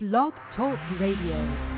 Blog Talk Radio.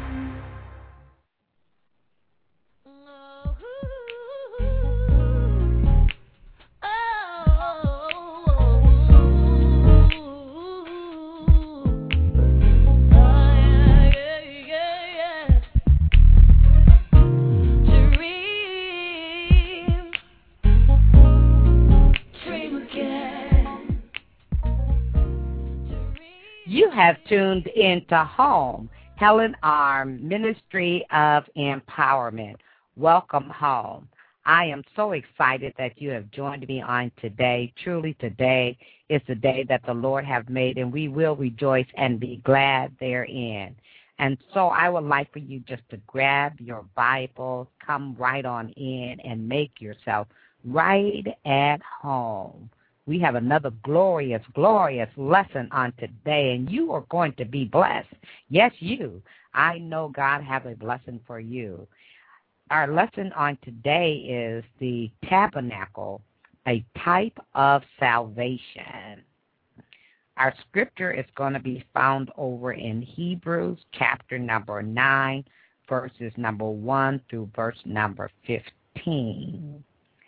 You have tuned into Home, Helen Arm, Ministry of Empowerment. Welcome home. I am so excited that you have joined me on today. Truly today is the day that the Lord have made, and we will rejoice and be glad therein. And so I would like for you just to grab your Bible, come right on in, and make yourself right at home. We have another glorious, glorious lesson on today, and you are going to be blessed. Yes, you. I know God has a blessing for you. Our lesson on today is the tabernacle, a type of salvation. Our scripture is going to be found over in Hebrews chapter number 9, verses number 1 through verse number 15.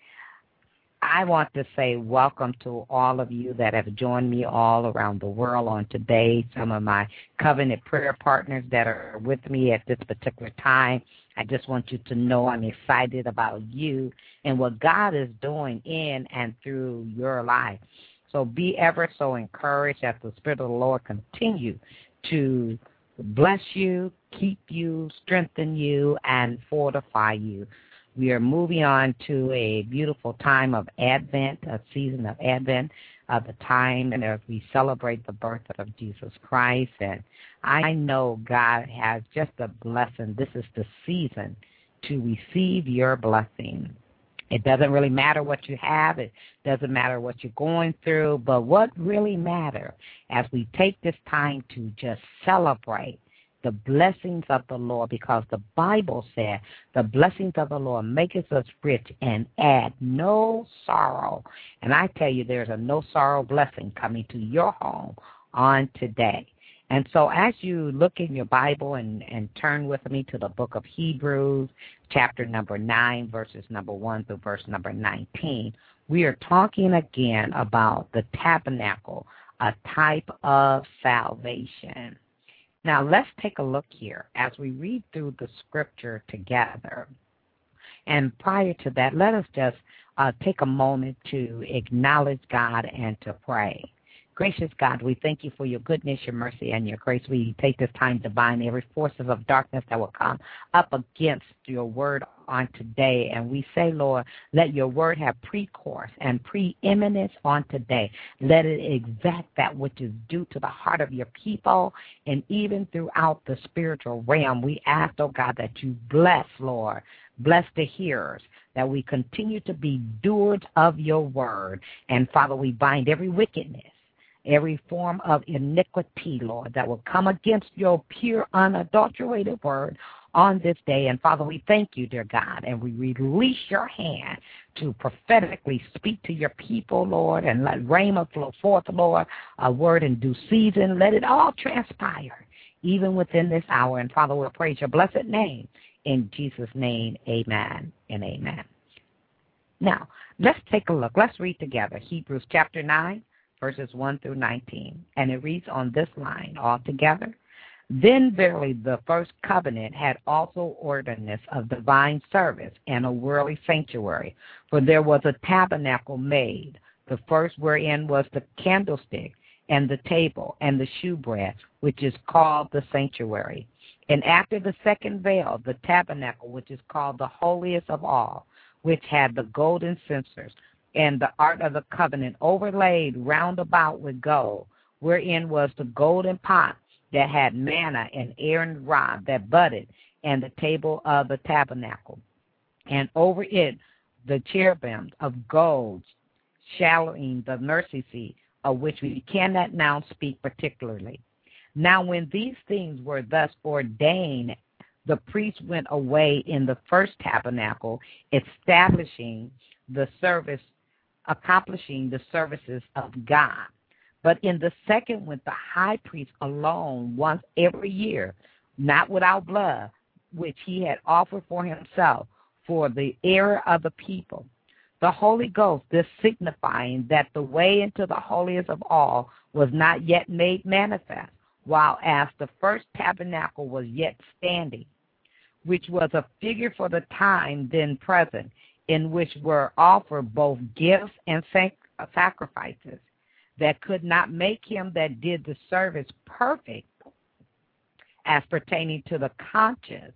I want to say welcome to all of you that have joined me all around the world on today, some of my covenant prayer partners that are with me at this particular time. I just want you to know I'm excited about you and what God is doing in and through your life. So be ever so encouraged as the Spirit of the Lord continue to bless you, keep you, strengthen you, and fortify you. We are moving on to a beautiful time of Advent, a season of Advent, the time and as we celebrate the birth of Jesus Christ. And I know God has just a blessing. This is the season to receive your blessing. It doesn't really matter what you have. It doesn't matter what you're going through. But what really matters as we take this time to just celebrate the blessings of the Lord, because the Bible said the blessings of the Lord maketh us rich and add no sorrow. And I tell you, there's a no sorrow blessing coming to your home on today. And so as you look in your Bible and turn with me to the book of Hebrews, chapter number 9, verses number 1 through verse number 19, we are talking again about the tabernacle, a type of salvation. Now, let's take a look here as we read through the scripture together. And prior to that, let us just take a moment to acknowledge God and to pray. Gracious God, we thank you for your goodness, your mercy, and your grace. We take this time to bind every forces of darkness that will come up against your word on today. And we say, Lord, let your word have pre-course and preeminence on today. Let it exact that which is due to the heart of your people and even throughout the spiritual realm. We ask, oh God, that you bless, Lord, bless the hearers, that we continue to be doers of your word. And Father, we bind every wickedness, every form of iniquity, Lord, that will come against your pure, unadulterated word on this day. And Father, we thank you, dear God, and we release your hand to prophetically speak to your people, Lord, and let rhema flow forth, Lord, a word in due season. Let it all transpire, even within this hour. And Father, we'll praise your blessed name. In Jesus' name, amen and amen. Now, let's take a look. Let's read together Hebrews chapter 9, verses 1 through 19. And it reads on this line altogether. Then verily the first covenant had also ordinance of divine service and a worldly sanctuary. For there was a tabernacle made, the first wherein was the candlestick and the table and the shewbread, which is called the sanctuary. And after the second veil, the tabernacle, which is called the holiest of all, which had the golden censers, and the ark of the covenant overlaid round about with gold, wherein was the golden pot that had manna and Aaron's rod that budded, and the table of the tabernacle. And over it the cherubims of gold, shadowing the mercy seat, of which we cannot now speak particularly. Now when these things were thus ordained, the priest went away in the first tabernacle, accomplishing the services of God. But in the second went the high priest alone once every year, not without blood, which he had offered for himself for the error of the people. The Holy Ghost, this signifying that the way into the holiest of all was not yet made manifest, while as the first tabernacle was yet standing, which was a figure for the time then present, in which were offered both gifts and sacrifices, that could not make him that did the service perfect as pertaining to the conscience.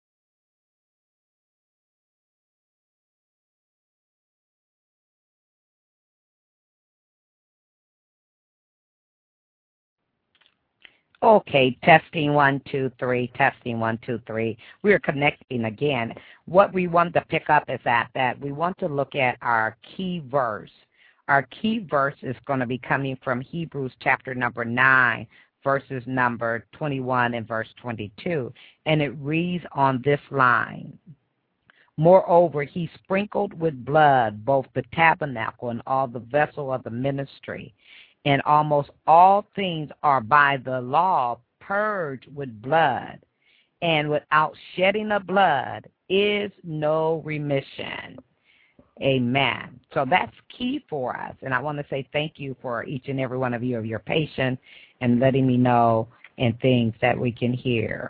Okay, testing 1, 2, 3, testing 1, 2, 3. We are connecting again. What we want to pick up is that we want to look at our key verse. Our key verse is going to be coming from Hebrews chapter number 9, verses number 21 and verse 22. And it reads on this line: Moreover, he sprinkled with blood both the tabernacle and all the vessel of the ministry. And almost all things are by the law purged with blood, and without shedding of blood is no remission. Amen. So that's key for us. And I want to say thank you for each and every one of you of your patience and letting me know and things that we can hear.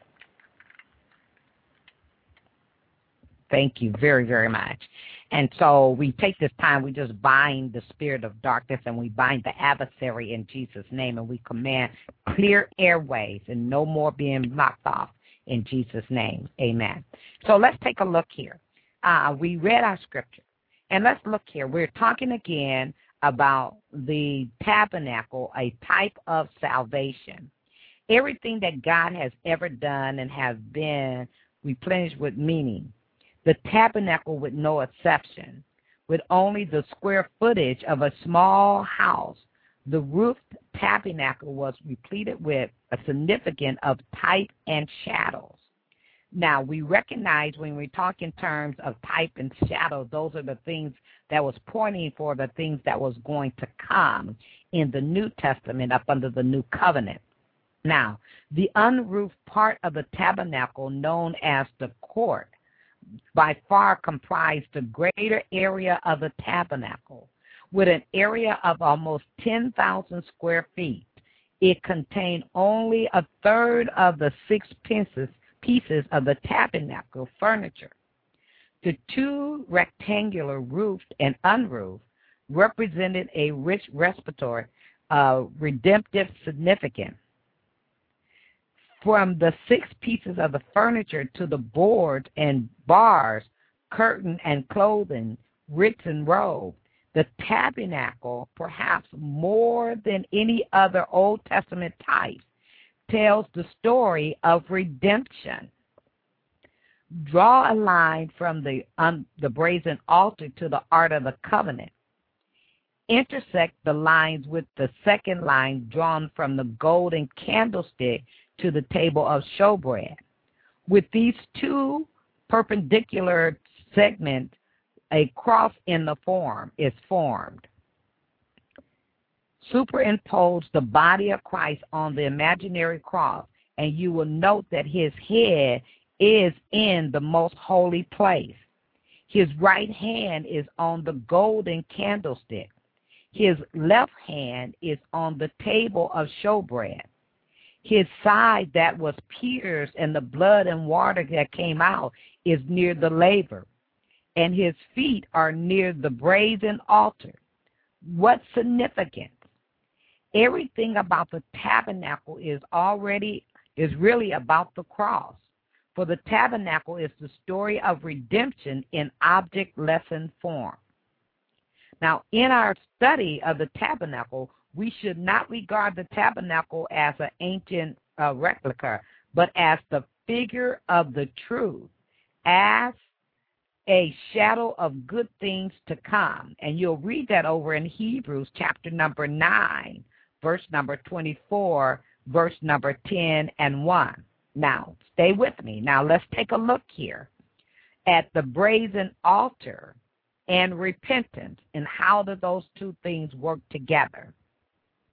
Thank you very, very much. And so we take this time, we just bind the spirit of darkness and we bind the adversary in Jesus' name, and we command clear airways and no more being blocked off in Jesus' name. Amen. So let's take a look here. We read our scripture, and let's look here. We're talking again about the tabernacle, a type of salvation. Everything that God has ever done and has been replenished with meaning. The tabernacle with no exception, with only the square footage of a small house. The roofed tabernacle was repleted with a significance of type and shadows. Now, we recognize when we talk in terms of type and shadow, those are the things that was pointing for the things that was going to come in the New Testament up under the New Covenant. Now, the unroofed part of the tabernacle, known as the court, by far comprised the greater area of the tabernacle, with an area of almost 10,000 square feet. It contained only a third of the 6 pieces of the tabernacle furniture. The two rectangular roofed and unroofed represented a rich respiratory redemptive significance. From the 6 pieces of the furniture to the boards and bars, curtain and clothing, written robe, the tabernacle, perhaps more than any other Old Testament type, tells the story of redemption. Draw a line from the brazen altar to the Ark of the Covenant. Intersect the lines with the second line drawn from the golden candlestick to the table of showbread. With these two perpendicular segments, a cross in the form is formed. Superimpose the body of Christ on the imaginary cross, and you will note that his head is in the most holy place. His right hand is on the golden candlestick. His left hand is on the table of showbread. His side that was pierced and the blood and water that came out is near the laver, and his feet are near the brazen altar. What significance? Everything about the tabernacle is really about the cross. For the tabernacle is the story of redemption in object lesson form. Now, in our study of the tabernacle, we should not regard the tabernacle as an ancient replica, but as the figure of the truth, as a shadow of good things to come. And you'll read that over in Hebrews chapter number 9, verse number 24, verse number 10 and 1. Now, stay with me. Now, let's take a look here at the brazen altar and repentance, and how do those two things work together.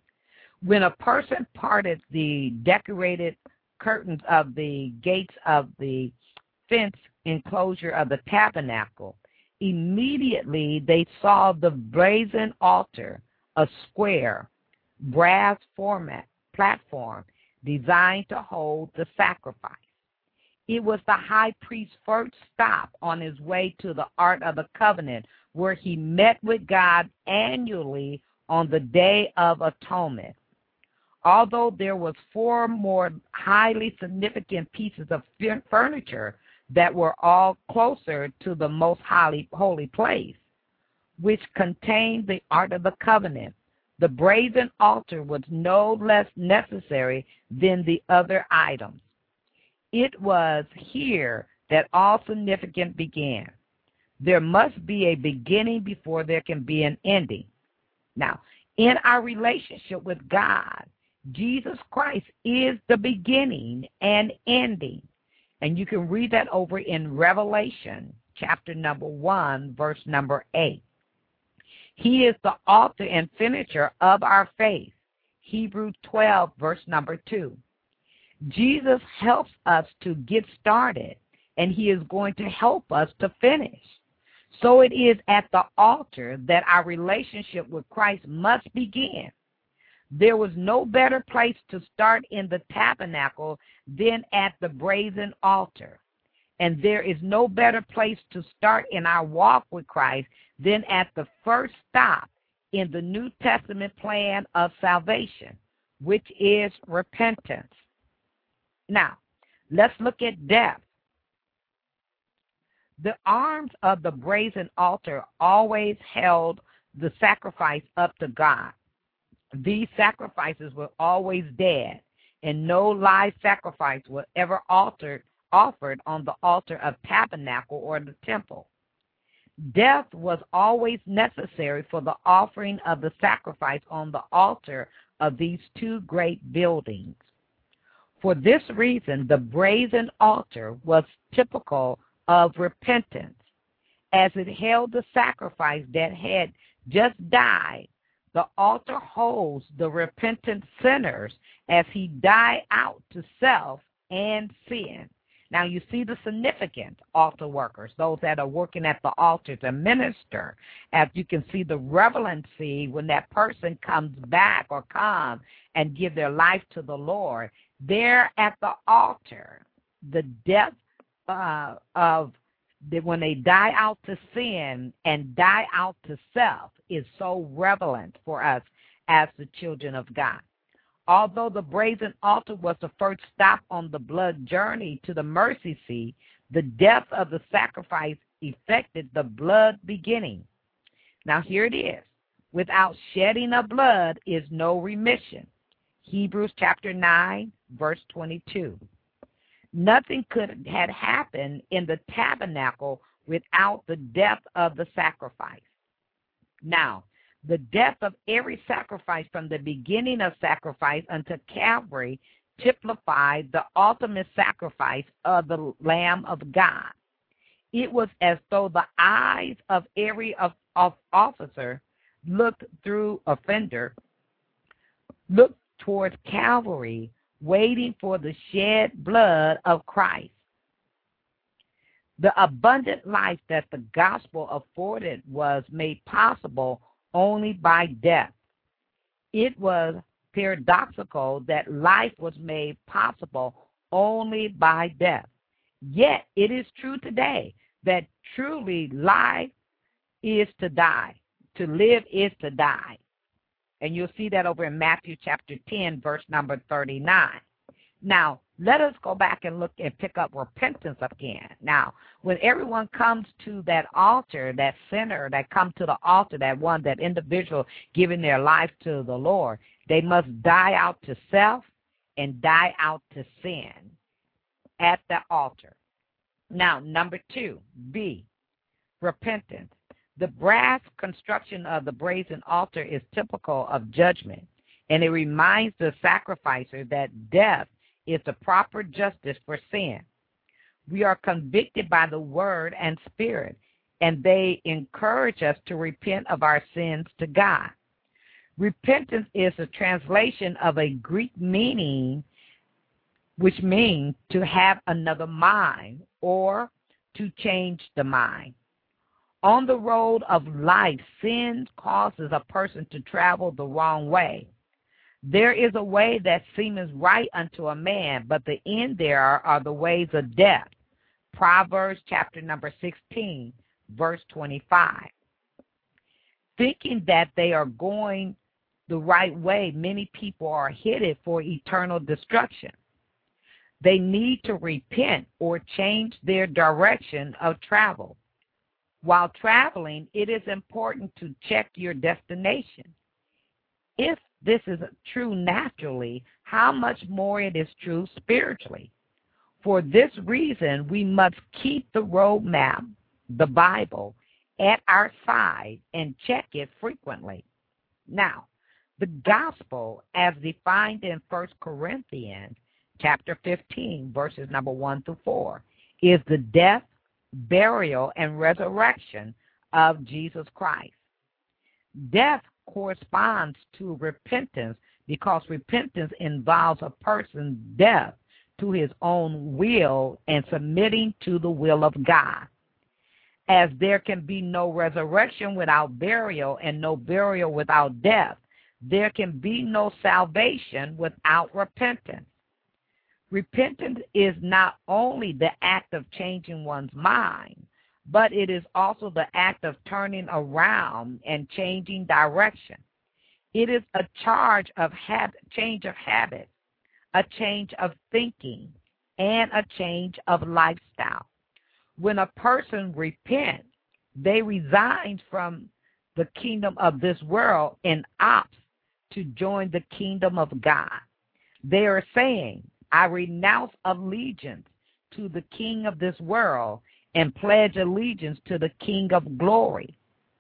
When a person parted the decorated curtains of the gates of the fence enclosure of the tabernacle, immediately they saw the brazen altar, a square, brass format platform designed to hold the sacrifice. It was the high priest's first stop on his way to the Ark of the Covenant, where he met with God annually on the Day of Atonement. Although there was 4 more highly significant pieces of furniture that were all closer to the most holy place, which contained the Ark of the Covenant, the brazen altar was no less necessary than the other items. It was here that all significance began. There must be a beginning before there can be an ending. Now, in our relationship with God, Jesus Christ is the beginning and ending. And you can read that over in Revelation chapter number 1, verse number 8. He is the author and finisher of our faith. Hebrews 12, verse number 2. Jesus helps us to get started, and he is going to help us to finish. So it is at the altar that our relationship with Christ must begin. There was no better place to start in the tabernacle than at the brazen altar. And there is no better place to start in our walk with Christ than at the first stop in the New Testament plan of salvation, which is repentance. Now, let's look at death. The arms of the brazen altar always held the sacrifice up to God. These sacrifices were always dead, and no live sacrifice was ever offered on the altar of tabernacle or the temple. Death was always necessary for the offering of the sacrifice on the altar of these 2 great buildings. For this reason, the brazen altar was typical of repentance. As it held the sacrifice that had just died, the altar holds the repentant sinners as he died out to self and sin. Now you see the significance, altar workers, those that are working at the altar to minister, as you can see the relevancy when that person comes back or comes and give their life to the Lord. There at the altar, the death when they die out to sin and die out to self is so relevant for us as the children of God. Although the brazen altar was the first stop on the blood journey to the mercy seat, the death of the sacrifice effected the blood beginning. Now here it is. Without shedding of blood is no remission. Hebrews chapter 9, verse 22. Nothing had happened in the tabernacle without the death of the sacrifice. Now, the death of every sacrifice from the beginning of sacrifice unto Calvary typified the ultimate sacrifice of the Lamb of God. It was as though the eyes of every officer looked towards Calvary, waiting for the shed blood of Christ. The abundant life that the gospel afforded was made possible only by death. It was paradoxical that life was made possible only by death. Yet it is true today that truly life is to die. To live is to die. And you'll see that over in Matthew chapter 10, verse number 39. Now, let us go back and look and pick up repentance again. Now, when everyone comes to that altar, that sinner that comes to the altar, that individual giving their life to the Lord, they must die out to self and die out to sin at the altar. Now, number 2, B, repentance. The brass construction of the brazen altar is typical of judgment, and it reminds the sacrificer that death is the proper justice for sin. We are convicted by the word and spirit, and they encourage us to repent of our sins to God. Repentance is a translation of a Greek meaning, which means to have another mind or to change the mind. On the road of life, sin causes a person to travel the wrong way. There is a way that seemeth right unto a man, but the end there are the ways of death. Proverbs chapter number 16, verse 25. Thinking that they are going the right way, many people are headed for eternal destruction. They need to repent or change their direction of travel. While traveling, it is important to check your destination. If this is true naturally, how much more it is true spiritually. For this reason, we must keep the road map, the Bible, at our side and check it frequently. Now, the gospel, as defined in 1 Corinthians chapter 15, verses number 1 through 4, is the death, burial, and resurrection of Jesus Christ. Death corresponds to repentance because repentance involves a person's death to his own will and submitting to the will of God. As there can be no resurrection without burial and no burial without death, there can be no salvation without repentance. Repentance is not only the act of changing one's mind, but it is also the act of turning around and changing direction. It is a change of habit, a change of thinking, and a change of lifestyle. When a person repents, they resign from the kingdom of this world and opt to join the kingdom of God. They are saying, I renounce allegiance to the king of this world and pledge allegiance to the King of glory.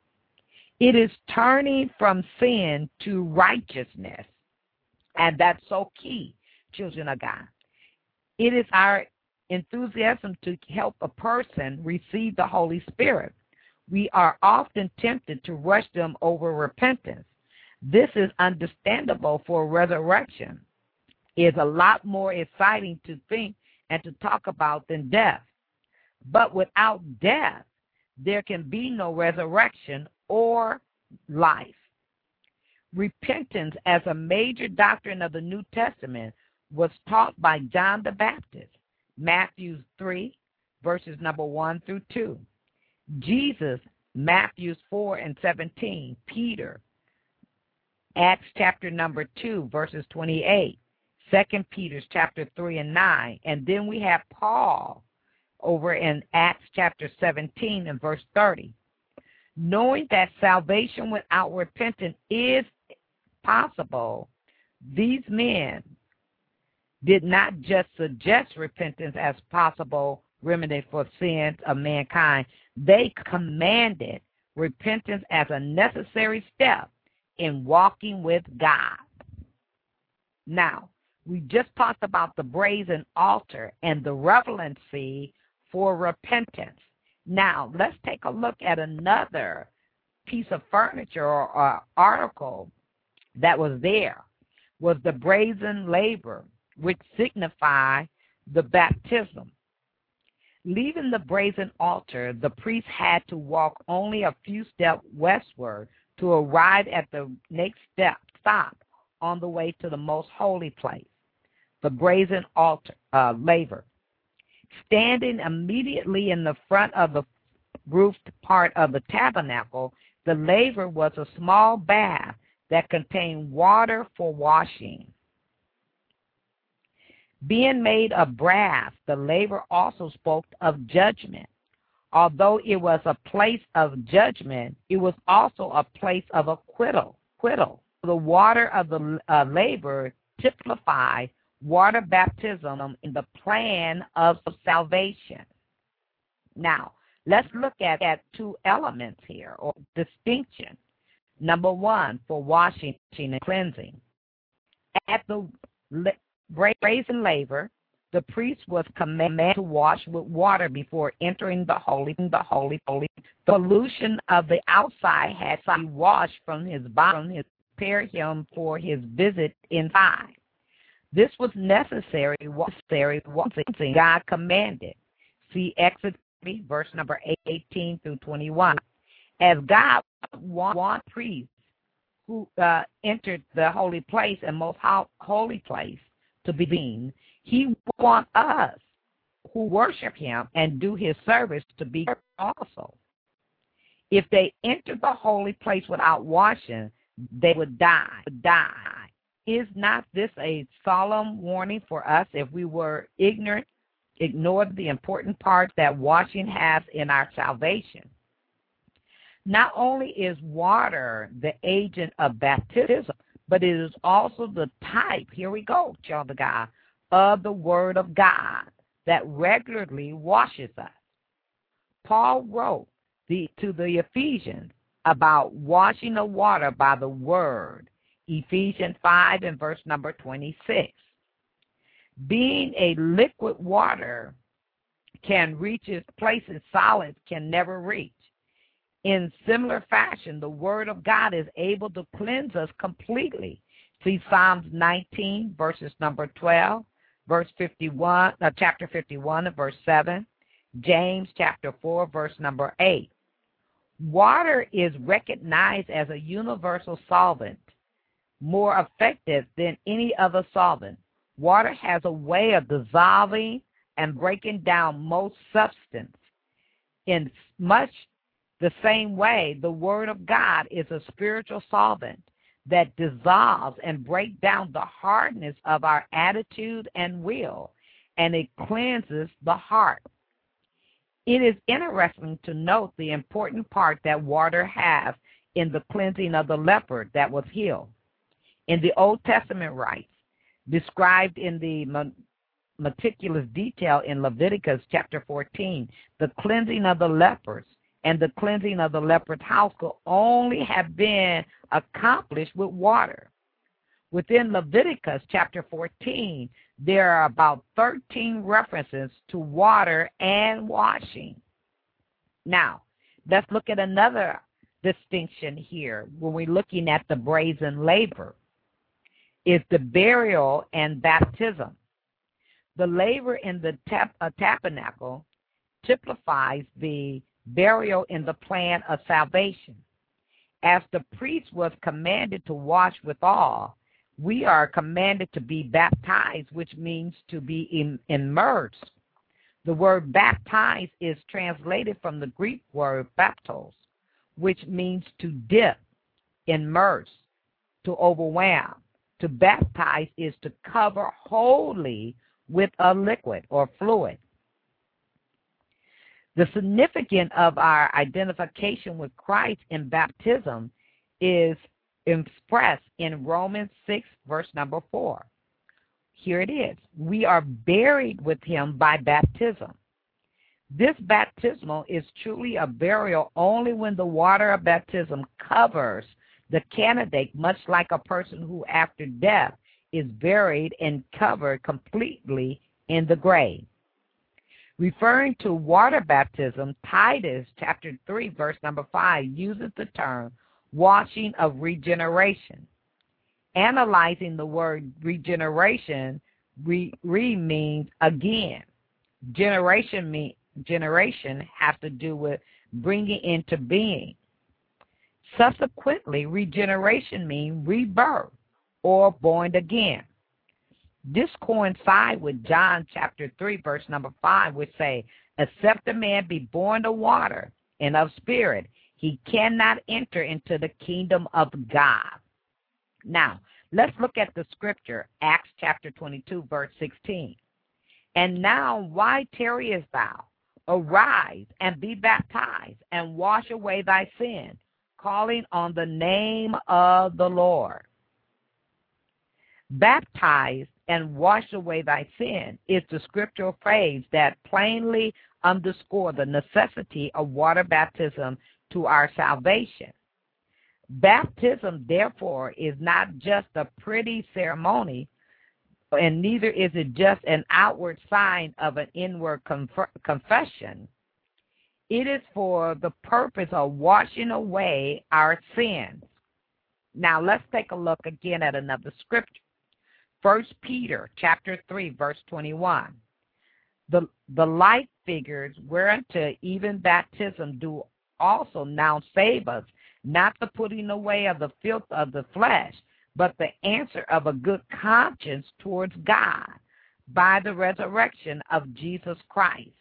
It is turning from sin to righteousness, and that's so key, children of God. It is our enthusiasm to help a person receive the Holy Spirit. We are often tempted to rush them over repentance. This is understandable, for resurrection is a lot more exciting to think and to talk about than death. But without death, there can be no resurrection or life. Repentance, as a major doctrine of the New Testament, was taught by John the Baptist, Matthew 3, verses number 1 through 2. Jesus, Matthew 4 and 17. Peter, Acts chapter number 2, verses 28. 2 Peter chapter 3 and 9. And then we have Paul over in Acts chapter 17 and verse 30. Knowing that salvation without repentance is possible, these men did not just suggest repentance as possible remedy for sins of mankind. They commanded repentance as a necessary step in walking with God. Now, we just talked about the brazen altar and the relevancy for repentance. Now, let's take a look at another piece of furniture or article that was there, was the brazen laver, which signified the baptism. Leaving the brazen altar, the priest had to walk only a few steps westward to arrive at the next stop on the way to the most holy place, the brazen altar laver. Standing immediately in the front of the roofed part of the tabernacle, the laver was a small bath that contained water for washing. Being made of brass, the laver also spoke of judgment. Although it was a place of judgment, it was also a place of acquittal. The water of the laver typified water baptism in the plan of salvation. Now, let's look at two elements here, or distinction. Number one, for washing and cleansing. At the brazen laver, the priest was commanded to wash with water before entering the holy. The pollution of the outside had to be washed from his body, prepare him for his visit inside. This was necessary once God commanded. See Exodus 3, verse number 18 through 21. As God wants priests who entered the holy place and most holy place to be seen, he wants us who worship him and do his service to be also. If they entered the holy place without washing, they would die. Is not this a solemn warning for us if we were ignored the important part that washing has in our salvation? Not only is water the agent of baptism, but it is also the type, here we go, child of God, of the Word of God that regularly washes us. Paul wrote to the Ephesians about washing the water by the Word, Ephesians 5 and verse number 26. Being a liquid water can reach its places solids can never reach. In similar fashion, the Word of God is able to cleanse us completely. See Psalms 19, verses number 12, chapter 51, and verse 7, James chapter 4, verse number 8. Water is recognized as a universal solvent, more effective than any other solvent. Water has a way of dissolving and breaking down most substance. In much the same way, the Word of God is a spiritual solvent that dissolves and breaks down the hardness of our attitude and will, and it cleanses the heart. It is interesting to note the important part that water has in the cleansing of the leper that was healed. In the Old Testament rites, described in the meticulous detail in Leviticus chapter 14, the cleansing of the lepers and the cleansing of the leper's house could only have been accomplished with water. Within Leviticus chapter 14, there are about 13 references to water and washing. Now, let's look at another distinction here when we're looking at the brazen laver. Is the burial and baptism. The laver in the tabernacle typifies the burial in the plan of salvation. As the priest was commanded to wash withal, we are commanded to be baptized, which means to be immersed. The word baptized is translated from the Greek word baptos, which means to dip, immerse, to overwhelm. To baptize is to cover wholly with a liquid or fluid. The significance of our identification with Christ in baptism is expressed in Romans 6, verse number 4. Here it is. We are buried with him by baptism. This baptismal is truly a burial only when the water of baptism covers the candidate, much like a person who after death is buried and covered completely in the grave. Referring to water baptism, Titus chapter 3, verse number 5 uses the term washing of regeneration. Analyzing the word regeneration, means again. Generation has to do with bringing into being. Subsequently, regeneration means rebirth or born again. This coincides with John chapter 3, verse number 5, which say, except a man be born of water and of spirit, he cannot enter into the kingdom of God. Now, let's look at the scripture, Acts chapter 22, verse 16. And now, why tarriest thou? Arise and be baptized and wash away thy sin, calling on the name of the Lord. Baptized and wash away thy sin is the scriptural phrase that plainly underscores the necessity of water baptism to our salvation. Baptism, therefore, is not just a pretty ceremony, and neither is it just an outward sign of an inward confession. It is for the purpose of washing away our sins. Now let's take a look again at another scripture. 1 Peter chapter 3, verse 21. The like figures whereunto even baptism do also now save us, not the putting away of the filth of the flesh, but the answer of a good conscience towards God by the resurrection of Jesus Christ.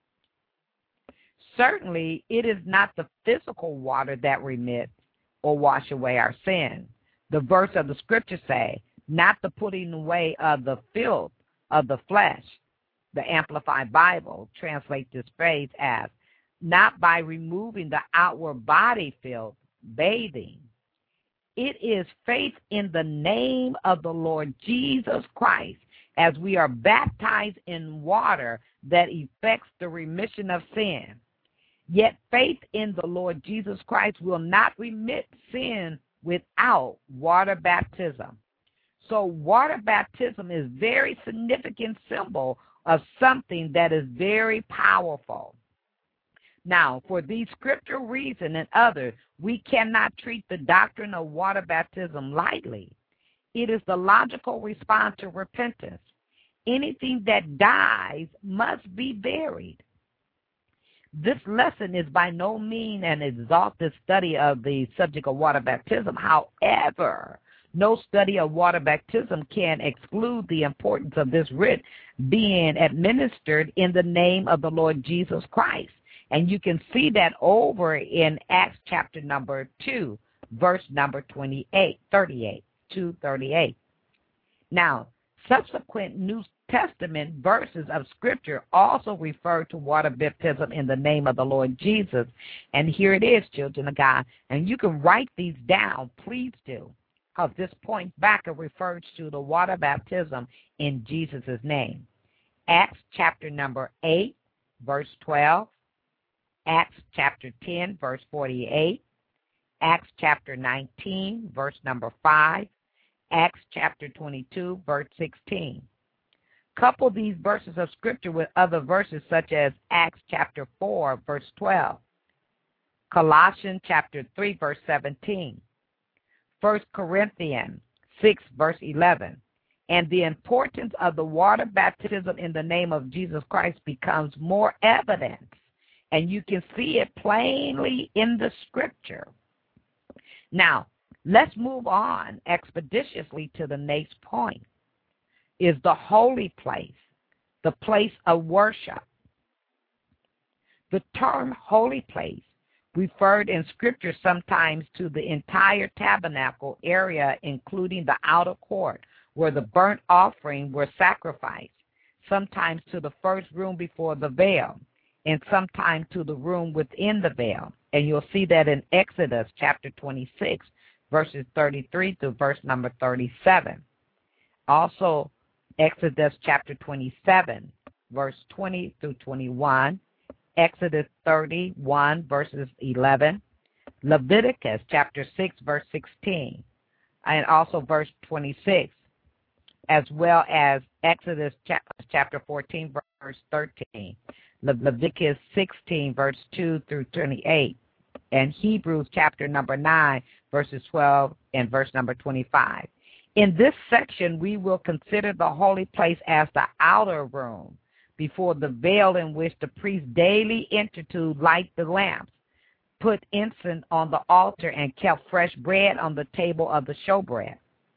Certainly, it is not the physical water that remits or wash away our sin. The verse of the scripture say, not the putting away of the filth of the flesh. The Amplified Bible translates this phrase as, not by removing the outward body filth, bathing. It is faith in the name of the Lord Jesus Christ as we are baptized in water that effects the remission of sin. Yet faith in the Lord Jesus Christ will not remit sin without water baptism. So water baptism is a very significant symbol of something that is very powerful. Now, for these scriptural reasons and others, we cannot treat the doctrine of water baptism lightly. It is the logical response to repentance. Anything that dies must be buried. This lesson is by no means an exhaustive study of the subject of water baptism. However, no study of water baptism can exclude the importance of this rite being administered in the name of the Lord Jesus Christ. And you can see that over in Acts chapter number 2, verse number 38. Now, subsequent New Testament verses of Scripture also refer to water baptism in the name of the Lord Jesus. And here it is, children of God. And you can write these down. Please do. Because this points back and refers to the water baptism in Jesus' name. Acts chapter number 8, verse 12. Acts chapter 10, verse 48. Acts chapter 19, verse number 5. Acts chapter 22, verse 16. Couple these verses of Scripture with other verses such as Acts chapter 4, verse 12. Colossians chapter 3, verse 17. 1 Corinthians 6, verse 11. And the importance of the water baptism in the name of Jesus Christ becomes more evident. And you can see it plainly in the Scripture. Now, let's move on expeditiously to the next point. Is the holy place, the place of worship. The term holy place referred in Scripture sometimes to the entire tabernacle area, including the outer court, where the burnt offering were sacrificed, sometimes to the first room before the veil, and sometimes to the room within the veil. And you'll see that in Exodus chapter 26, verses 33 to verse number 37. Also, Exodus chapter 27, verse 20 through 21. Exodus 31, verses 11. Leviticus chapter 6, verse 16. And also verse 26. As well as Exodus chapter 14, verse 13. Leviticus 16, verse 2 through 28. And Hebrews chapter number 9, verses 12 and verse number 25. In this section, we will consider the holy place as the outer room before the veil in which the priest daily entered to light the lamps, put incense on the altar, and kept fresh bread on the table of the showbread.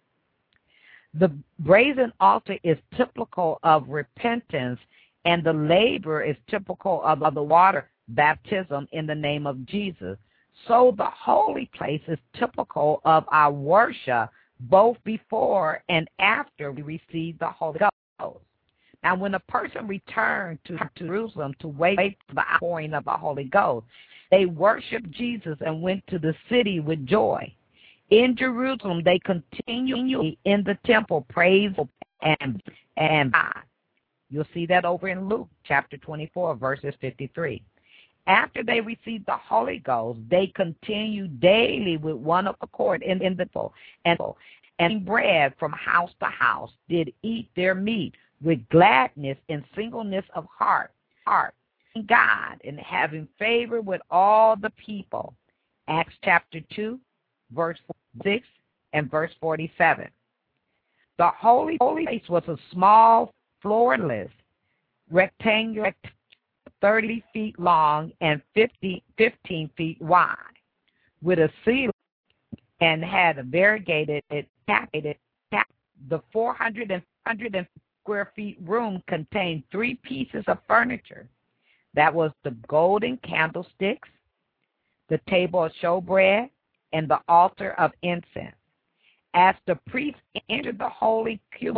The brazen altar is typical of repentance, and the laver is typical of the water baptism in the name of Jesus. So the holy place is typical of our worship both before and after we receive the Holy Ghost. Now, when a person returned to Jerusalem to wait for the outpouring of the Holy Ghost, they worshiped Jesus and went to the city with joy. In Jerusalem, they continually in the temple praise and God. You'll see that over in Luke chapter 24, verses 53. After they received the Holy Ghost, they continued daily with one accord in the temple, and bread from house to house, did eat their meat with gladness and singleness of heart, God, and having favor with all the people. Acts chapter 2, verse 6, and verse 47. The holy place was a small, floorless, rectangular, 30 feet long and 15 feet wide, with a ceiling, and had a variegated, the 400 square feet room contained 3 pieces of furniture. That was the golden candlesticks, the table of showbread, and the altar of incense. As the priest entered the holy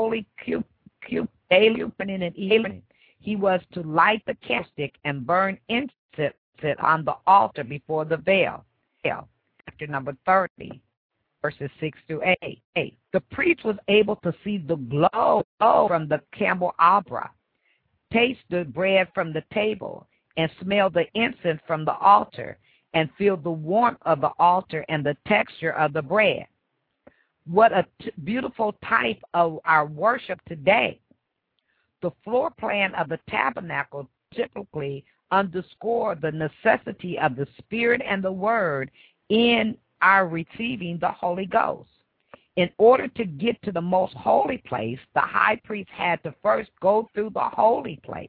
daily opening and evening, he was to light the candlestick and burn incense on the altar before the veil. Chapter number 30, verses 6 through 8. The priest was able to see the glow from the candelabra, taste the bread from the table, and smell the incense from the altar, and feel the warmth of the altar and the texture of the bread. What a beautiful type of our worship today. The floor plan of the tabernacle typically underscore the necessity of the Spirit and the Word in our receiving the Holy Ghost. In order to get to the most holy place, the high priest had to first go through the holy place.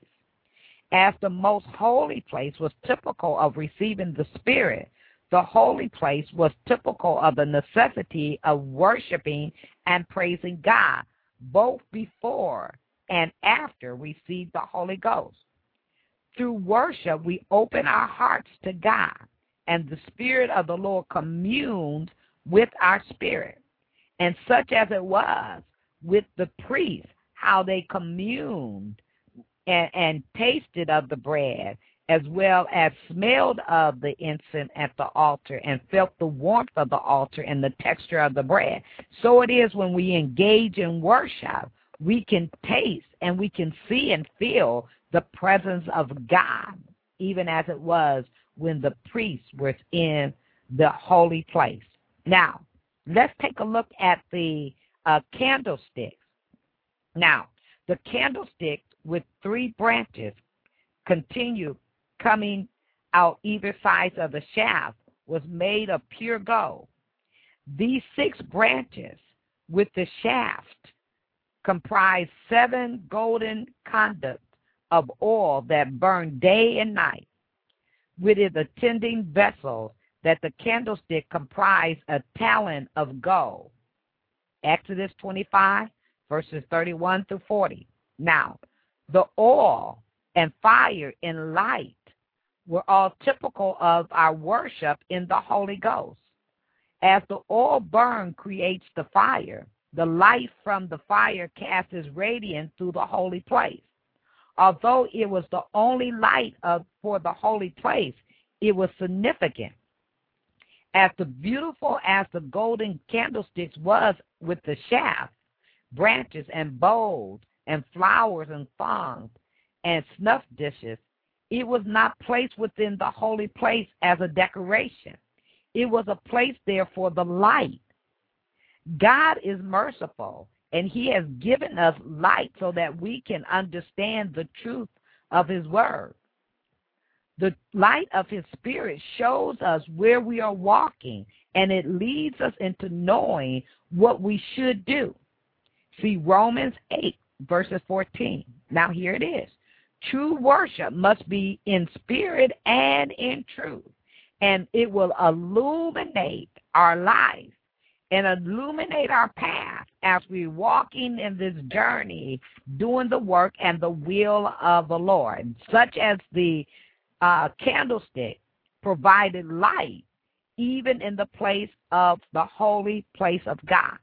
As the most holy place was typical of receiving the Spirit, the holy place was typical of the necessity of worshiping and praising God, both before and after we receive the Holy Ghost. Through worship, we open our hearts to God, and the Spirit of the Lord communes with our spirit. And such as it was with the priests, how they communed and tasted of the bread, as well as smelled of the incense at the altar and felt the warmth of the altar and the texture of the bread. So it is when we engage in worship, we can taste and we can see and feel the presence of God, even as it was when the priests were in the holy place. Now, let's take a look at the candlesticks. Now, the candlestick with 3 branches continue coming out either side of the shaft was made of pure gold. These 6 branches with the shaft comprise 7 golden conduits of oil that burn day and night, with its attending vessels that the candlestick comprised a talent of gold. Exodus 25, verses 31 through 40. Now, the oil and fire and light were all typical of our worship in the Holy Ghost. As the oil burn creates the fire, the light from the fire casts its radiance through the holy place. Although it was the only light for the holy place, it was significant. As beautiful as the golden candlesticks was with the shaft, branches and bowls and flowers and thongs and snuff dishes, it was not placed within the holy place as a decoration. It was a place there for the light. God is merciful, and he has given us light so that we can understand the truth of his word. The light of his spirit shows us where we are walking, and it leads us into knowing what we should do. See Romans 8, verses 14. Now here it is. True worship must be in spirit and in truth, and it will illuminate our life and illuminate our path as we're walking in this journey, doing the work and the will of the Lord, such as the candlestick provided light even in the place of the holy place of God.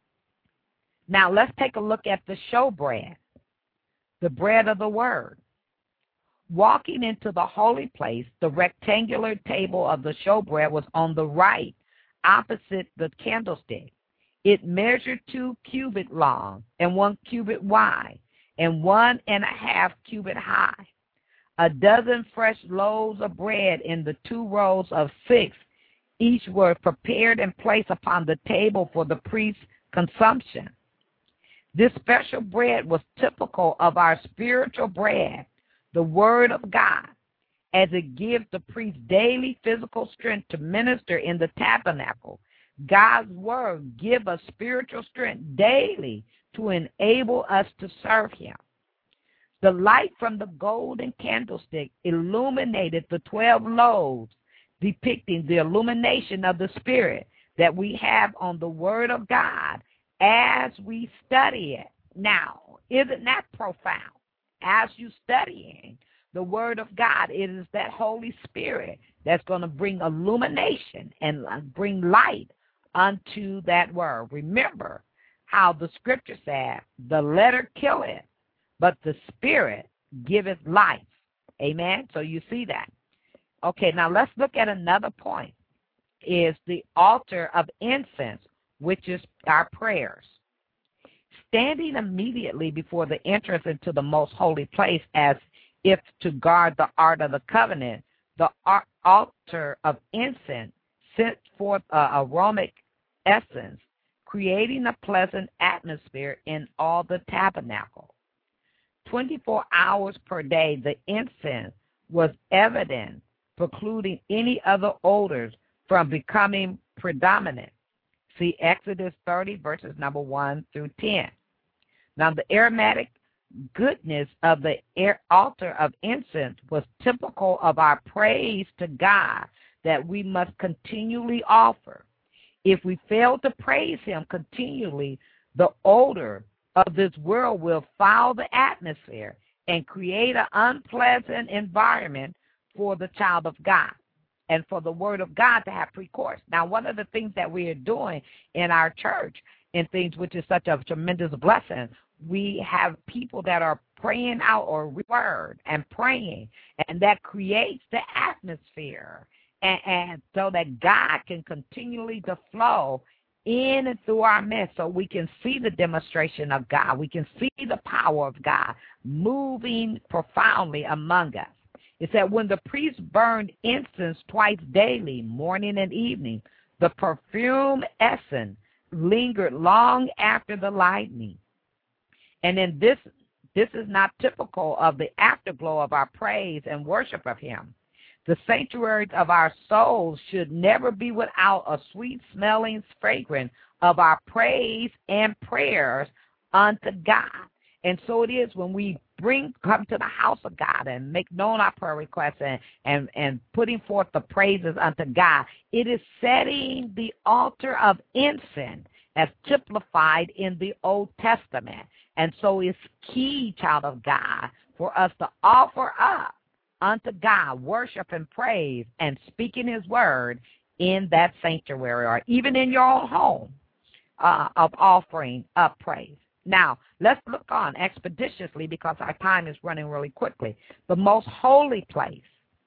Now let's take a look at the showbread, the bread of the word. Walking into the holy place, the rectangular table of the showbread was on the right, opposite the candlestick. It measured 2 cubits long and 1 cubit wide and 1.5 cubits high. A dozen fresh loaves of bread in the 2 rows of 6 each were prepared and placed upon the table for the priest's consumption. This special bread was typical of our spiritual bread, the Word of God, as it gives the priest daily physical strength to minister in the tabernacle. God's word give us spiritual strength daily to enable us to serve him. The light from the golden candlestick illuminated the 12 loaves, depicting the illumination of the Spirit that we have on the Word of God as we study it. Now, isn't that profound? As you studying the Word of God, it is that Holy Spirit that's going to bring illumination and bring light unto that Word. Remember how the Scripture said, the letter killeth, but the Spirit giveth life. Amen? So you see that. Okay, now let's look at another point, is the altar of incense, which is our prayers. Standing immediately before the entrance into the most holy place as if to guard the Ark of the Covenant, the altar of incense sent forth aromatic essence, creating a pleasant atmosphere in all the tabernacle. 24 hours per day, the incense was evident, precluding any other odors from becoming predominant. See Exodus 30, verses number 1 through 10. Now, the aromatic goodness of the altar of incense was typical of our praise to God that we must continually offer. If we fail to praise him continually, the odor of this world will foul the atmosphere and create an unpleasant environment for the child of God and for the word of God to have pre-course. Now, one of the things that we are doing in our church and things which is such a tremendous blessing, we have people that are praying out or word and praying, and that creates the atmosphere and so that God can continually to flow in and through our midst so we can see the demonstration of God. We can see the power of God moving profoundly among us. It said when the priest burned incense twice daily, morning and evening, the perfume essence lingered long after the lightning. And then this is not typical of the afterglow of our praise and worship of him. The sanctuaries of our souls should never be without a sweet-smelling fragrance of our praise and prayers unto God. And so it is when we come to the house of God and make known our prayer requests and putting forth the praises unto God. It is setting the altar of incense as typified in the Old Testament. And so it's key, child of God, for us to offer up unto God worship and praise and speaking his word in that sanctuary or even in your own home of offering up praise. Now, let's look on expeditiously because our time is running really quickly. The most holy place.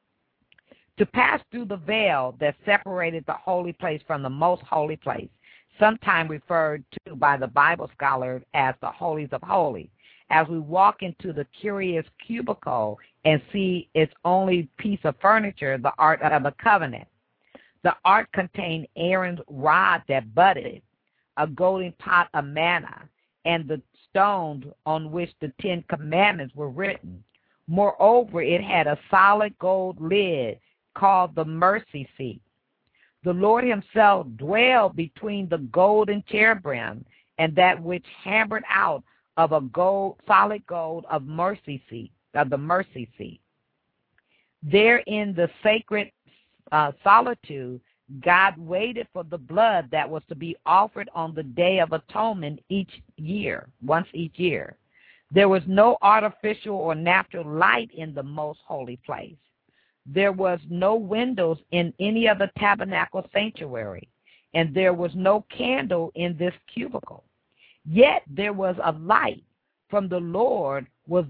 To pass through the veil that separated the holy place from the most holy place, sometimes referred to by the Bible scholars as the holies of holies. As we walk into the curious cubicle and see its only piece of furniture, the Ark of the Covenant. The ark contained Aaron's rod that budded, a golden pot of manna, and the stones on which the 10 Commandments were written. Moreover, it had a solid gold lid called the mercy seat. The Lord himself dwelled between the golden cherubim and that which hammered out of a solid gold of mercy seat, of the mercy seat. There in the sacred solitude, God waited for the blood that was to be offered on the Day of Atonement once each year. There was no artificial or natural light in the most holy place. There was no windows in any of the tabernacle sanctuary, and there was no candle in this cubicle. Yet there was a light from the Lord was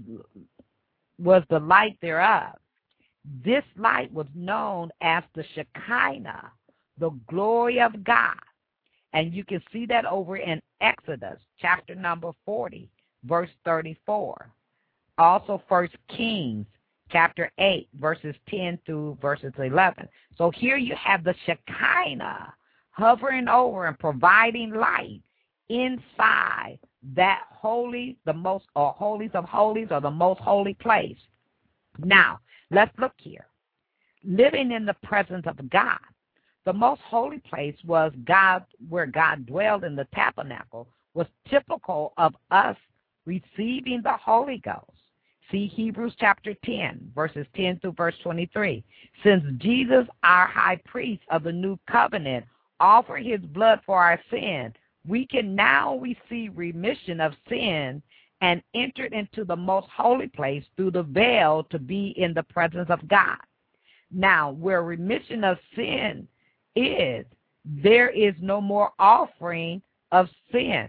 the light thereof. This light was known as the Shekinah, the glory of God. And you can see that over in Exodus, chapter number 40, verse 34. Also 1 Kings, chapter 8, verses 10 through verses 11. So here you have the Shekinah hovering over and providing light inside that holy, the most, or holies of holies, or the most holy place. Now, let's look here. Living in the presence of God. The most holy place was God, where God dwelled in the tabernacle, was typical of us receiving the Holy Ghost. See Hebrews chapter 10, verses 10 through verse 23. Since Jesus, our high priest of the new covenant, offered his blood for our sin, we can now receive remission of sin and enter into the most holy place through the veil to be in the presence of God. Now, where remission of sin is, there is no more offering of sin.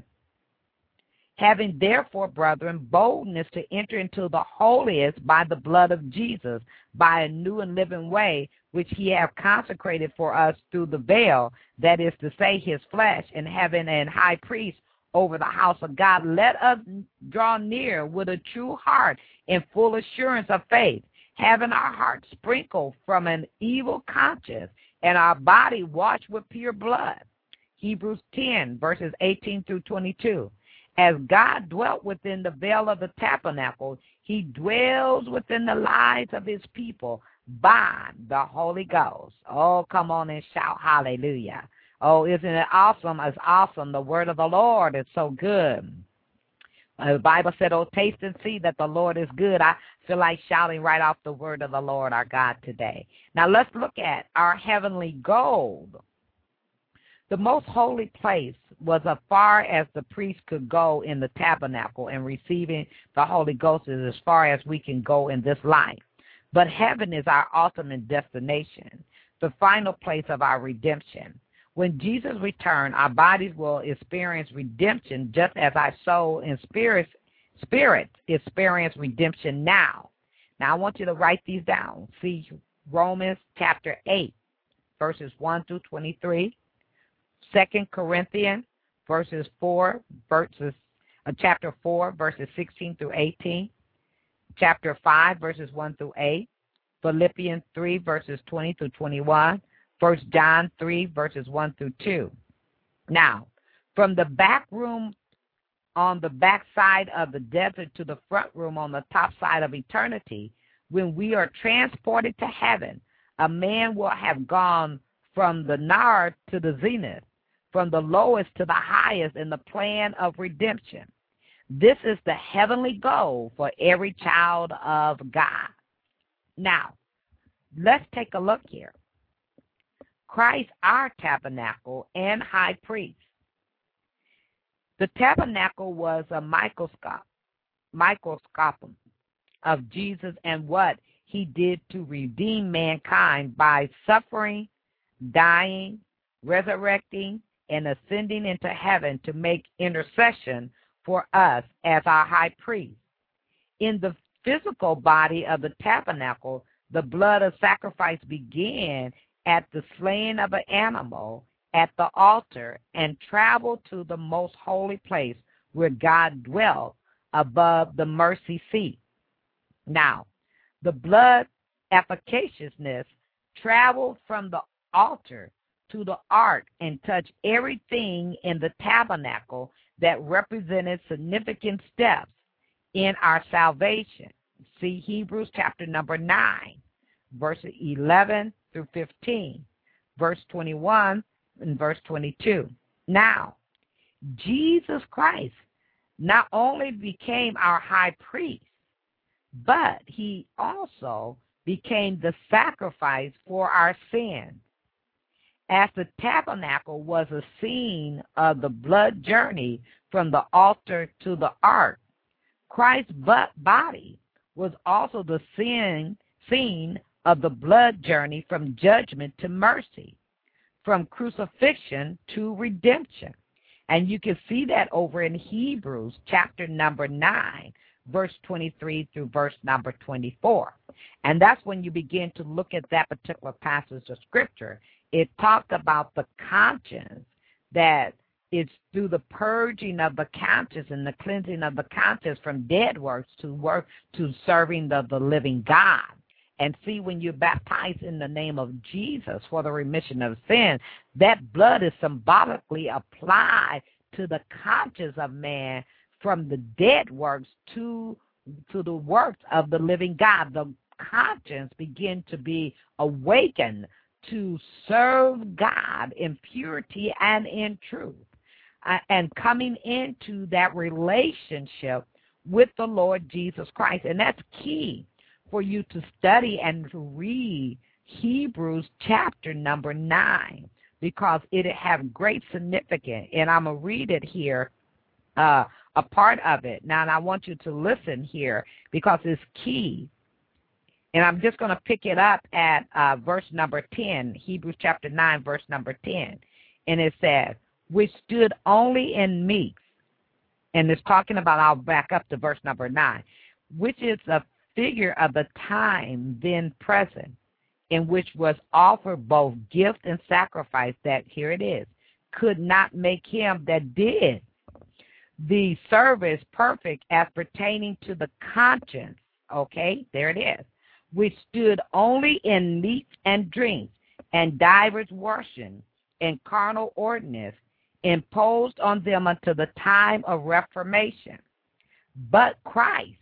Having therefore, brethren, boldness to enter into the holiest by the blood of Jesus, by a new and living way, which he hath consecrated for us through the veil, that is to say, his flesh, and having an high priest over the house of God, let us draw near with a true heart in full assurance of faith, having our hearts sprinkled from an evil conscience and our body washed with pure blood. Hebrews 10, verses 18 through 22. As God dwelt within the veil of the tabernacle, he dwells within the lives of his people by the Holy Ghost. Oh, come on and shout hallelujah. Oh, isn't it awesome? It's awesome. The word of the Lord is so good. The Bible said, oh, taste and see that the Lord is good. I feel like shouting right off the word of the Lord our God today. Now let's look at our heavenly goal. The most holy place was as far as the priest could go in the tabernacle, and receiving the Holy Ghost is as far as we can go in this life. But heaven is our ultimate destination, the final place of our redemption. When Jesus returns, our bodies will experience redemption just as our soul and spirit experience redemption now. Now, I want you to write these down. See Romans chapter 8, verses 1 through 23. 2 Corinthians chapter 4, verses 16 through 18, chapter 5, verses 1 through 8, Philippians 3, verses 20 through 21, 1 John 3, verses 1 through 2. Now, from the back room on the back side of the desert to the front room on the top side of eternity, when we are transported to heaven, a man will have gone from the nard to the zenith, from the lowest to the highest in the plan of redemption. This is the heavenly goal for every child of God. Now, let's take a look here. Christ, our tabernacle and high priest. The tabernacle was a microscope of Jesus and what he did to redeem mankind by suffering, dying, resurrecting, and ascending into heaven to make intercession for us as our high priest. In the physical body of the tabernacle, the blood of sacrifice began at the slaying of an animal at the altar and traveled to the most holy place where God dwelt above the mercy seat. Now, the blood efficaciousness traveled from the altar to the ark and touched everything in the tabernacle that represented significant steps in our salvation. See Hebrews chapter number 9, verses 11 through 15, verse 21 and verse 22. Now, Jesus Christ not only became our high priest, but he also became the sacrifice for our sins. As the tabernacle was a scene of the blood journey from the altar to the ark, Christ's body was also the scene of the blood journey from judgment to mercy, from crucifixion to redemption. And you can see that over in Hebrews chapter number 9, verse 23 through verse number 24. And that's when you begin to look at that particular passage of Scripture. It talked about the conscience, that it's through the purging of the conscience and the cleansing of the conscience from dead works to serving the living God. And see, when you're baptized in the name of Jesus for the remission of sin, that blood is symbolically applied to the conscience of man from the dead works to the works of the living God. The conscience begin to be awakened to serve God in purity and in truth, and coming into that relationship with the Lord Jesus Christ. And that's key for you to study and to read Hebrews chapter number 9, because it has great significance. And I'm going to read it here, a part of it. Now, and I want you to listen here because it's key. And I'm just going to pick it up at verse number 10, Hebrews chapter 9, verse number 10. And it says, which stood only in meats. And it's talking about, I'll back up to verse number 9, which is a figure of the time then present, in which was offered both gift and sacrifice, that, here it is, could not make him that did the service perfect as pertaining to the conscience. Okay, there it is. Which stood only in meat and drink, and divers washing, and carnal ordinance, imposed on them until the time of reformation. But Christ,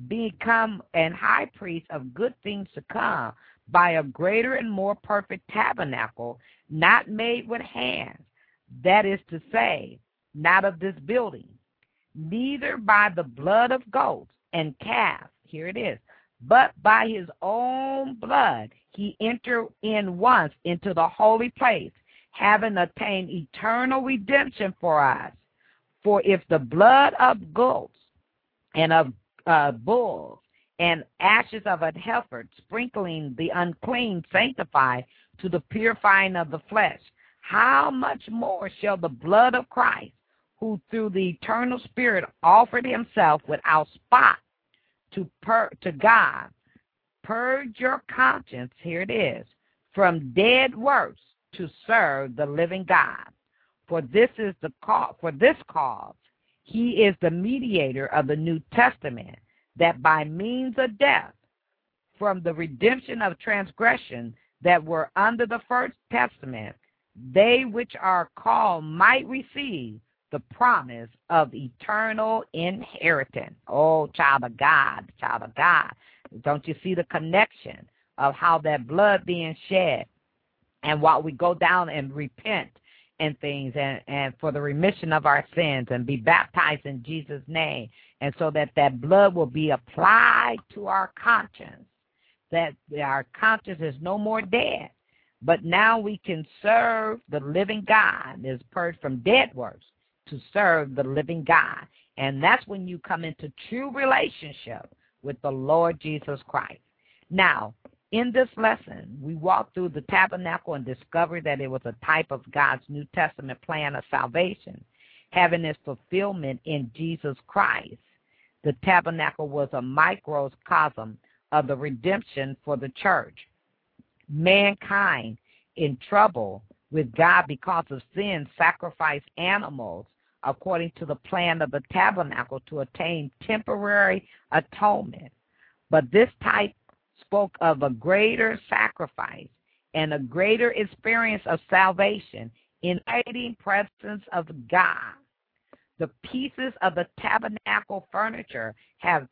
become an high priest of good things to come, by a greater and more perfect tabernacle, not made with hands, that is to say, not of this building, neither by the blood of goats and calves, here it is, but by his own blood he entered in once into the holy place, having attained eternal redemption for us. For if the blood of goats and of bulls and ashes of a heifer, sprinkling the unclean, sanctify to the purifying of the flesh, how much more shall the blood of Christ, who through the eternal Spirit offered himself without spot to God, purge your conscience, here it is, from dead works to serve the living God. For this is the cause, for this cause he is the mediator of the New Testament, that by means of death, from the redemption of transgression that were under the first testament, they which are called might receive the promise of eternal inheritance. Oh, child of God, child of God. Don't you see the connection of how that blood being shed? And while we go down and repent and things, and for the remission of our sins, and be baptized in Jesus' name, and so that that blood will be applied to our conscience, that our conscience is no more dead, but now we can serve the living God, is purged from dead works to serve the living God. And that's when you come into true relationship with the Lord Jesus Christ. Now, in this lesson, we walked through the tabernacle and discovered that it was a type of God's New Testament plan of salvation, having its fulfillment in Jesus Christ. The tabernacle was a microcosm of the redemption for the church. Mankind in trouble with God because of sin sacrificed animals according to the plan of the tabernacle to attain temporary atonement. But this type spoke of a greater sacrifice and a greater experience of salvation in the presence of God. The pieces of the tabernacle furniture have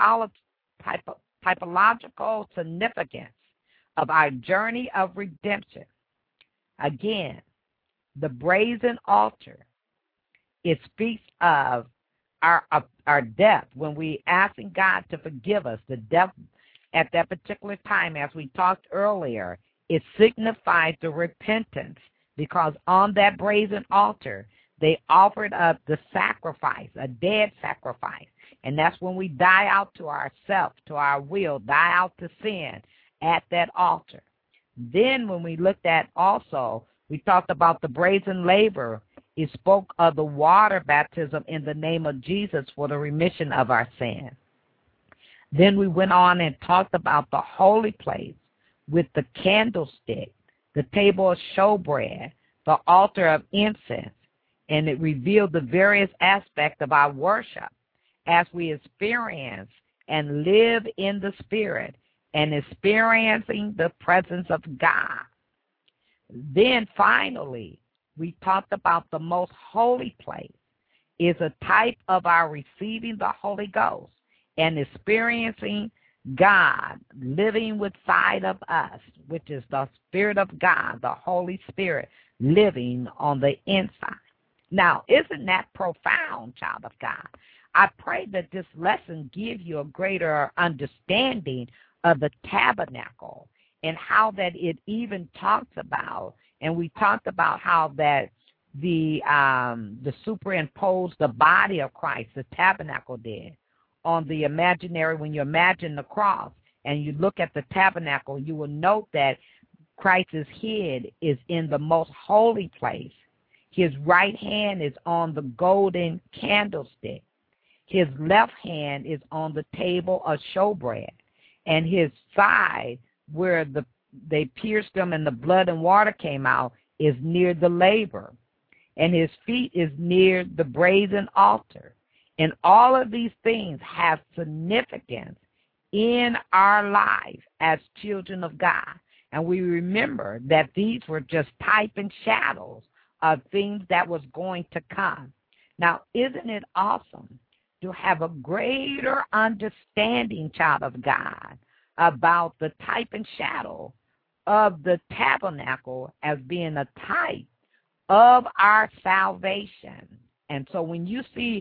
typological significance of our journey of redemption. Again, the brazen altar, it speaks of our death when we asking God to forgive us. The death at that particular time, as we talked earlier, it signifies the repentance, because on that brazen altar, they offered up the sacrifice, a dead sacrifice. And that's when we die out to ourselves, to our will, die out to sin at that altar. Then when we looked at also, we talked about the brazen laver. It spoke of the water baptism in the name of Jesus for the remission of our sin. Then we went on and talked about the holy place with the candlestick, the table of showbread, the altar of incense, and it revealed the various aspects of our worship as we experience and live in the Spirit and experiencing the presence of God. Then finally, we talked about the most holy place is a type of our receiving the Holy Ghost and experiencing God living inside of us, which is the Spirit of God, the Holy Spirit living on the inside. Now, isn't that profound, child of God? I pray that this lesson gives you a greater understanding of the tabernacle and how that it even talks about, and we talked about how that the superimposed the body of Christ, the tabernacle did, on the imaginary. When you imagine the cross and you look at the tabernacle, you will note that Christ's head is in the most holy place. His right hand is on the golden candlestick. His left hand is on the table of showbread. And his side, where they pierced him and the blood and water came out, is near the laver. And his feet is near the brazen altar. And all of these things have significance in our life as children of God. And we remember that these were just type and shadows of things that was going to come. Now, isn't it awesome to have a greater understanding, child of God, about the type and shadow of the tabernacle as being a type of our salvation? And so when you see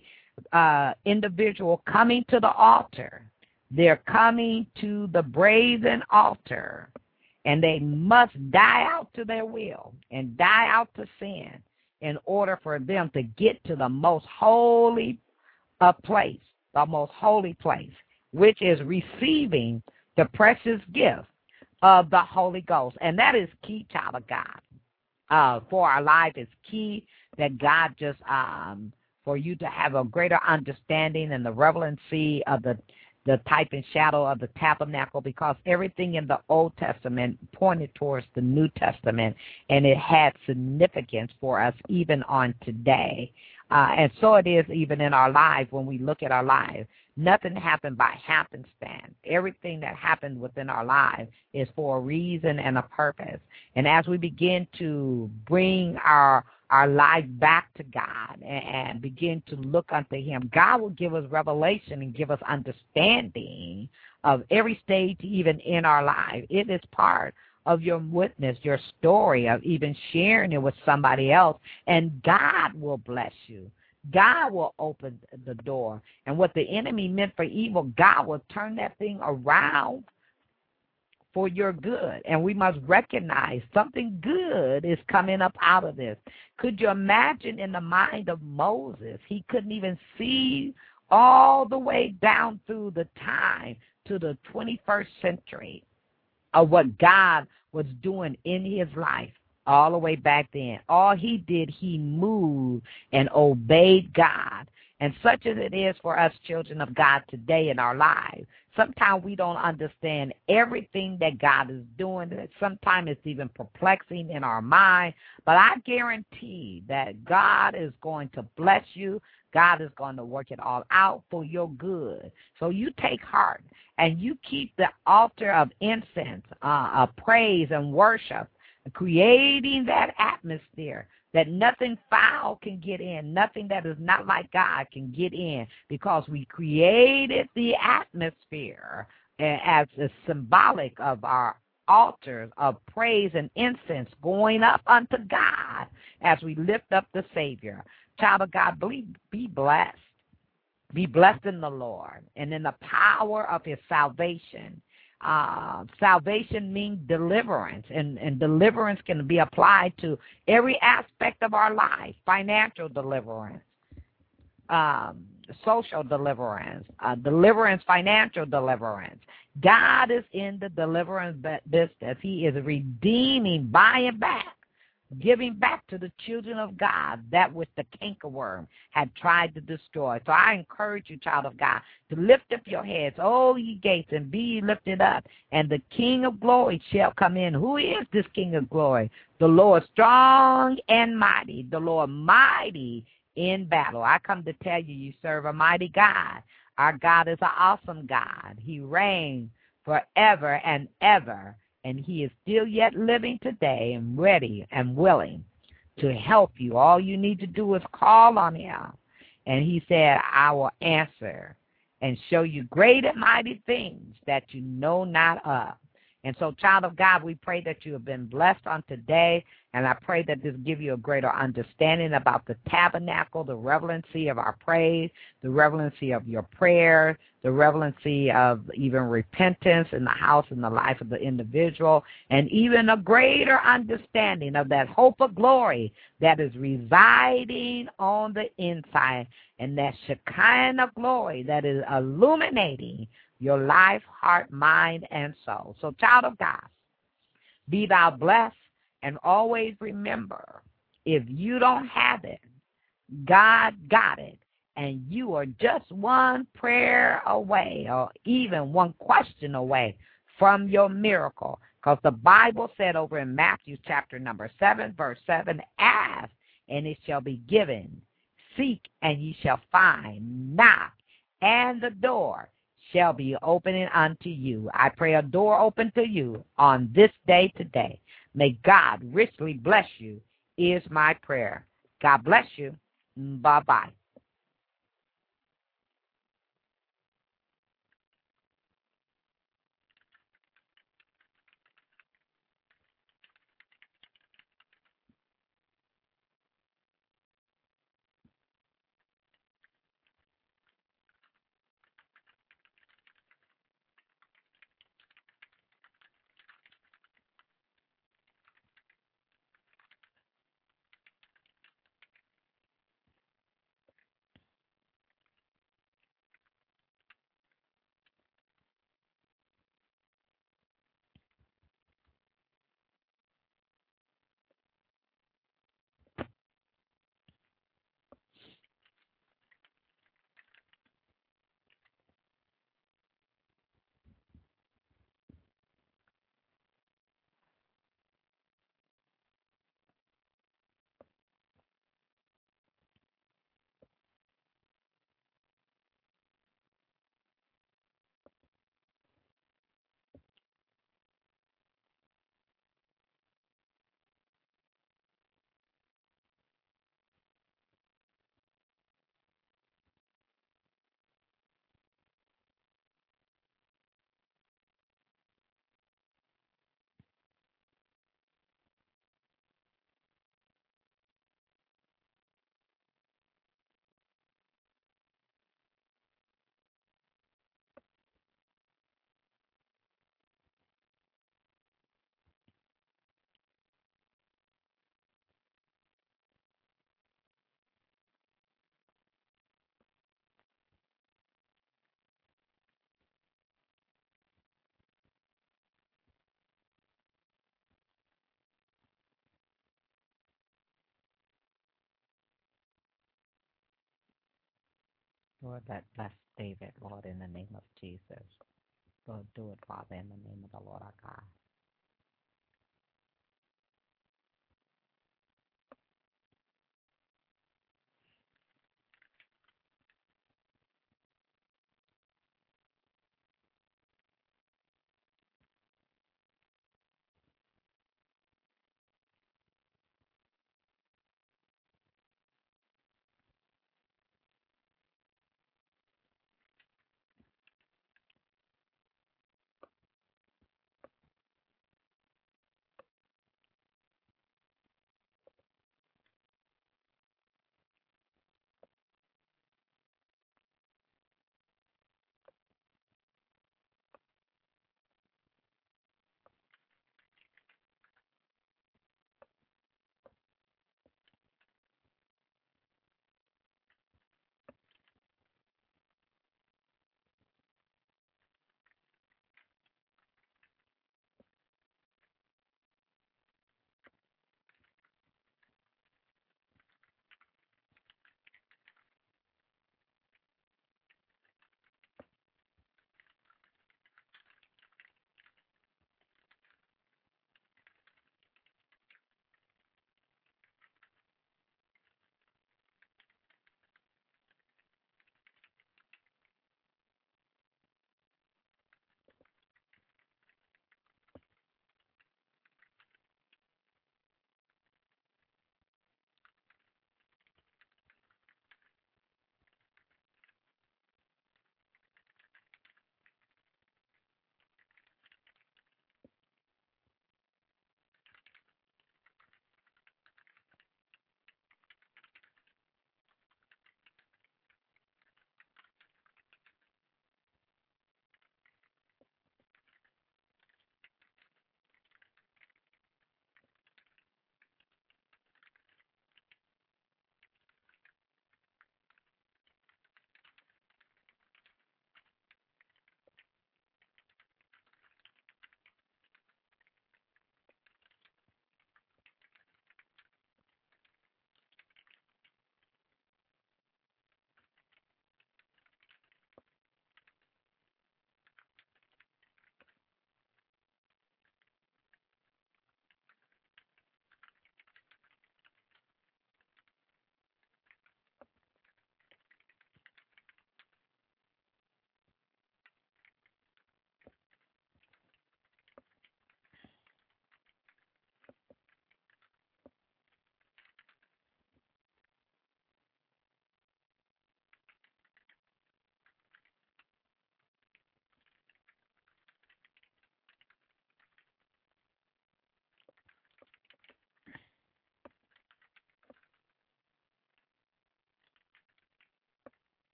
individual coming to the altar, they're coming to the brazen altar, and they must die out to their will and die out to sin in order for them to get to the most holy place, the most holy place, which is receiving the precious gift of the Holy Ghost. And that is key, child of God. For our life, it's key that God just, for you to have a greater understanding and the relevancy of the type and shadow of the tabernacle, because everything in the Old Testament pointed towards the New Testament, and it had significance for us even on today. And so it is even in our life when we look at our lives. Nothing happened by happenstance. Everything that happened within our lives is for a reason and a purpose. And as we begin to bring our life back to God and begin to look unto him, God will give us revelation and give us understanding of every stage even in our life. It is part of your witness, your story, of even sharing it with somebody else, and God will bless you. God will open the door. And what the enemy meant for evil, God will turn that thing around for your good. And we must recognize something good is coming up out of this. Could you imagine in the mind of Moses? He couldn't even see all the way down through the time to the 21st century of what God was doing in his life all the way back then. All he did, he moved and obeyed God. And such as it is for us children of God today in our lives, sometimes we don't understand everything that God is doing. Sometimes it's even perplexing in our mind. But I guarantee that God is going to bless you. God is going to work it all out for your good. So you take heart and you keep the altar of incense, of praise and worship, creating that atmosphere that nothing foul can get in, nothing that is not like God can get in, because we created the atmosphere as a symbolic of our altars of praise and incense going up unto God as we lift up the Savior. Child of God, be blessed. Be blessed in the Lord and in the power of his salvation. Salvation means deliverance, and deliverance can be applied to every aspect of our life: financial deliverance, social deliverance, financial deliverance. God is in the deliverance business. He is redeeming, buying back, giving back to the children of God that which the cankerworm had tried to destroy. So I encourage you, child of God, to lift up your heads, O ye gates, and be ye lifted up, and the King of glory shall come in. Who is this King of glory? The Lord strong and mighty, the Lord mighty in battle. I come to tell you, you serve a mighty God. Our God is an awesome God. He reigns forever and ever. And he is still yet living today and ready and willing to help you. All you need to do is call on him. And he said, I will answer. and show you great and mighty things that you know not of. And so, child of God, we pray that you have been blessed on today, and I pray that this give you a greater understanding about the tabernacle, the relevancy of our praise, the relevancy of your prayer, the relevancy of even repentance in the house and the life of the individual, and even a greater understanding of that hope of glory that is residing on the inside, and that Shekinah glory that is illuminating your life, heart, mind, and soul. So, child of God, be thou blessed, and always remember, if you don't have it, God got it, and you are just one prayer away or even one question away from your miracle. Because the Bible said over in Matthew chapter number 7, verse 7, ask, and it shall be given. Seek, and ye shall find. Knock, and the door shall be opening unto you. I pray a door open to you on this day today. May God richly bless you, is my prayer. God bless you. Bye-bye. Lord, that bless David, Lord, in the name of Jesus. Lord, do it, Father, in the name of the Lord our God.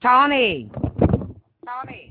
Tony. Tony.